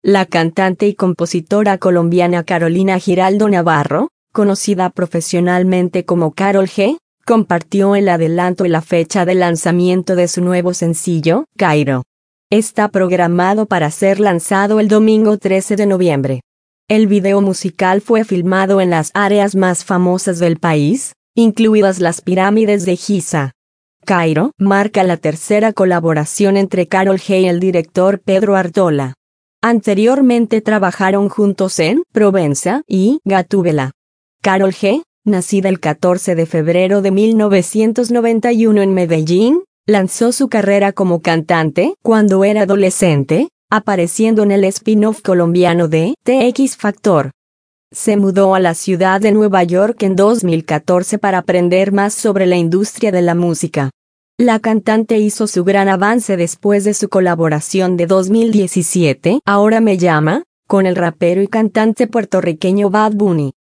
La cantante y compositora colombiana Carolina Giraldo Navarro, conocida profesionalmente como Karol G, compartió el adelanto y la fecha de lanzamiento de su nuevo sencillo, Cairo. Está programado para ser lanzado el domingo 13 de noviembre. El video musical fue filmado en las áreas más famosas del país, incluidas las pirámides de Giza. Cairo marca la tercera colaboración entre Karol G y el director Pedro Artola. Anteriormente trabajaron juntos en Provenza y Gatúbela. Karol G, nacida el 14 de febrero de 1991 en Medellín, lanzó su carrera como cantante cuando era adolescente, apareciendo en el spin-off colombiano de The X Factor. Se mudó a la ciudad de Nueva York en 2014 para aprender más sobre la industria de la música. La cantante hizo su gran avance después de su colaboración de 2017, Ahora me llama, con el rapero y cantante puertorriqueño Bad Bunny.